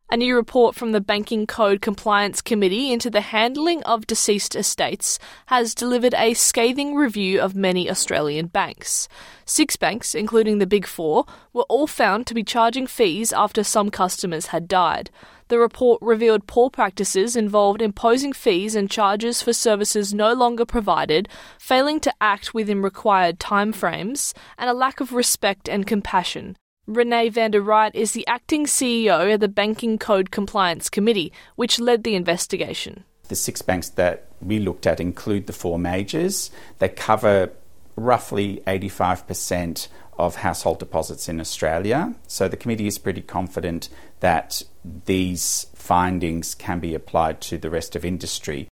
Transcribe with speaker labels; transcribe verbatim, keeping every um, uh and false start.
Speaker 1: A new report from the Banking Code Compliance Committee into the handling of deceased estates has delivered a scathing review of many Australian banks. Six banks, including the Big Four, were all found to be charging fees after some customers had died. The report revealed poor practices involved imposing fees and charges for services no longer provided, failing to act within required timeframes, and a lack of respect and compassion. Renee van der Wright is the acting C E O of the Banking Code Compliance Committee, which led the investigation.
Speaker 2: The six banks that we looked at include the four majors. They cover roughly eighty-five percent of household deposits in Australia. So the committee is pretty confident that these findings can be applied to the rest of industry.